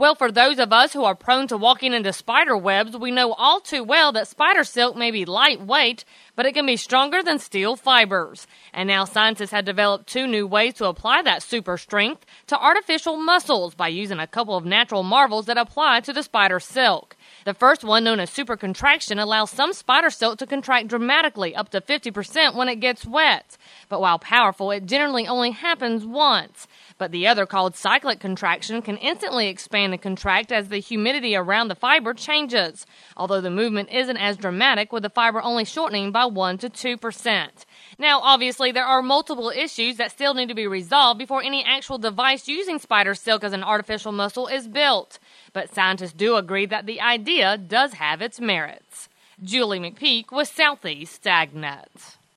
Well, for those of us who are prone to walking into spider webs, we know all too well that spider silk may be lightweight, but it can be stronger than steel fibers. And now scientists have developed 2 new ways to apply that super strength to artificial muscles by using a couple of natural marvels that apply to the spider silk. The first one, known as supercontraction, allows some spider silk to contract dramatically, up to 50% when it gets wet. But while powerful, it generally only happens once. But the other, called cyclic contraction, can instantly expand and contract as the humidity around the fiber changes, although the movement isn't as dramatic, with the fiber only shortening by 1 to 2%. Now, obviously, there are multiple issues that still need to be resolved before any actual device using spider silk as an artificial muscle is built. But scientists do agree that the idea does have its merits. Julie McPeak with Southeast AgNet.